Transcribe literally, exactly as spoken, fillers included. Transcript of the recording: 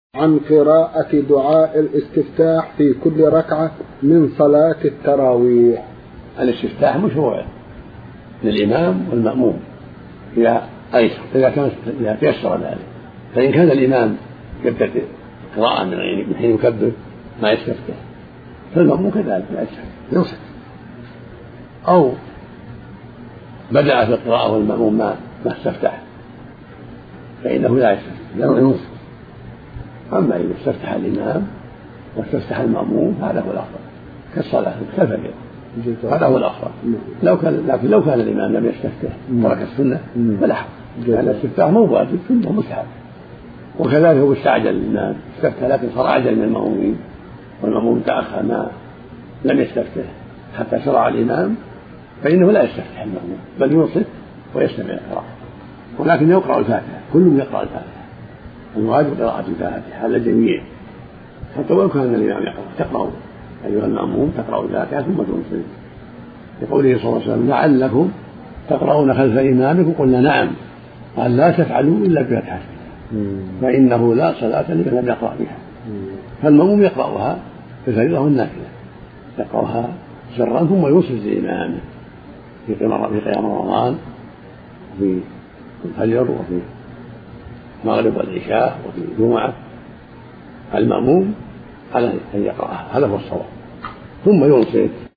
عن قراءة دعاء الاستفتاح في كل ركعة من صلاة التراويح. الاستفتاح مشروع للإمام والمأموم إذا أيسر إذا كان إذا تيسر ذلك، فإن كان الإمام يبدأ قراءة من حين يكبر ما يستفتح فالمأموم كذلك لا يستفتح ينصت، أو بدأ في القراءة والمأموم ما ما استفتح فإنه لا يستفتح ينصت. أما إذا استفتح الإمام واستفتح المأموم هذا هو الأفضل كالصلاة كالفجر، هذا هو الأفضل. لو كان لكن لو كان الإمام لم يستفتح ترك السنة فلا حرج، لأن الاستفتاح مو واجب سنة مستحب. وكذلك هو استعجل الإمام استفتح لكن صار أعجل من المأمومين والمأموم تأخر ما لم يستفتح حتى شرع الإمام فإنه لا يستفتح المأموم بل ينصت ويستمع القراءة، ولكن يقرأ الفاتحة، كل يقرأ الفاتحة، الواجب قراءة الفاتحة هذا جميع، حتى ولو كان الإمام يقرأ تقرأ أيها المأموم تقرأ الفاتحة ثم تنصت، لقوله صلى الله عليه وسلم لعلكم تقرؤون خلف إمامكم قلنا نعم قال لا تفعلوا إلا بفاتحة فإنه لا صلاة لمن لم يقرأ بها. فالمأموم يقرأها في الفريضة والنافلة يقرأها سرا ثم ينصت لإمامه في قيام رمضان وفي الفجر وفي المغرب والعشاء وفي الجمعة. المأموم على أن يقرأها هذا هو الصواب ثم ينصت.